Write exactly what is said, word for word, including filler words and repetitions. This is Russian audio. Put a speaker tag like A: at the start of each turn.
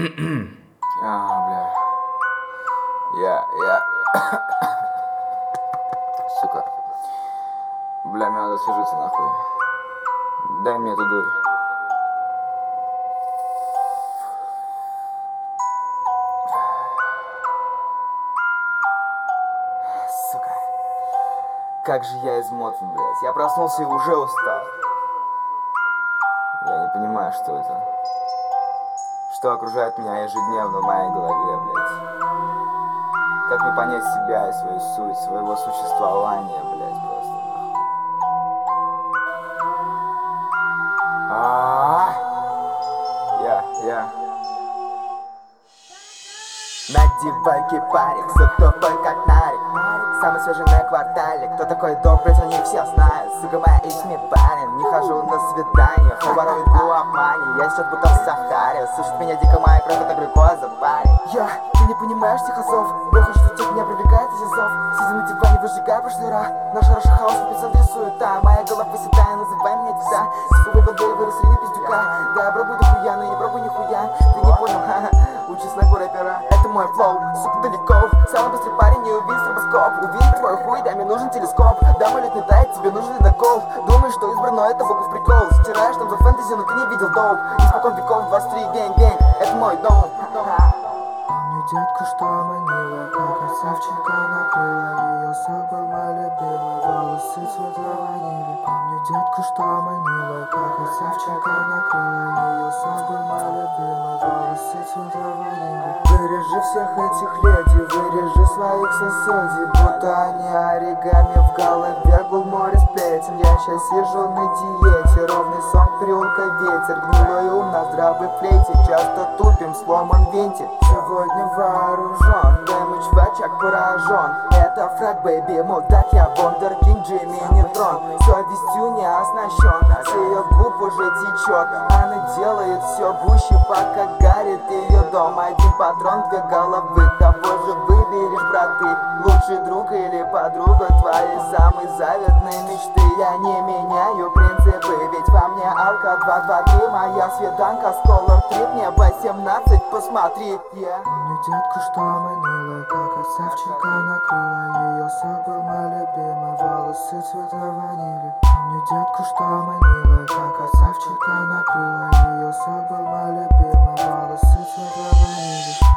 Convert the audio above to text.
A: А, бля. Я, я. Сука. Бля, мне надо освежиться нахуй. Дай мне эту дурь. Сука. Как же я измотан, блядь. Я проснулся и уже устал. Я не понимаю, что это. Что окружает меня ежедневно в моей голове, блядь. Как мне понять себя и свою суть, своего существования, блядь, просто нахуй. А, я, я.
B: Надевай кипарик, сук тупой как нарик. Самый свежий на квартале. Кто такой добрый, они все знают. Сука, моя ими парень. Не хожу на свидания, воруют у обмане. Я сейчас будто в Сахаре. Слышит меня дико моя кровь, это глюкоза, парень. Я, ты не понимаешь тех азов. Бро, хочет утек, меня привлекает из азов. Сидя на диване, выжигай прошлый ра. Наш Раша хаос, в эпицентре суета. Моя голова седая, называй меня деда. Типа воды, вырос среди пиздюка. Да, я пробую дохуя, но я не пробую нихуя. Ты не понял, ха-ха. Учись на рэпера, это мой флоу, сука, далеко. Самый быстрый парень, не увидит стробоскоп. Увидеть твой хуй, да, мне нужен телескоп. Да, мой лед не тает, тебе нужен ледокол. Думаешь, что избрано, это богов прикол. Стираешь там за фэнтези, но ты не видел доп. Испокон веков, двадцать три, гэнг-гэнг, это мой дом.
C: Помню детку, что манила, как красавчика накрыла. Ее сок был мой любимый, волосы цвета ванили. Помню детку, что манила, как красавчика накрыла. Ее сок был мой любимый, волосы цвета ванили. Вырежи всех этих леди, вырежи своих соседей. Будто они оригами в голове, гул море сплетен. Я щас сижу на диете, ровный сон переулка ветер. Гнилой ум на здравой флейте, часто тупим, сломан винтик. Сегодня вооружен, дэмэдж в очаг поражен. Это фраг, бэйби, мудак, я вундеркинг, Джимми Нейтрон. Совестью не оснащен, с ее губ уже течет. Она делает все гуще, пока горит ее дом. Один патрон, две головы, кого же выберешь, брат, ты? Лучший друг или подруга твоей самой заветной мечты? Я не меняю принципы, ведь во мне алка два два три. Моя свиданка, сколор трип, мне восемнадцать, посмотри, yeah. Помню детку, что манила, как красавчика накрыла. Ее сок был мой любимый, волосы цвета ванили. Помню детку, что манила, как красавчика накрыла. Ее сок был мой любимый, волосы цвета ванили.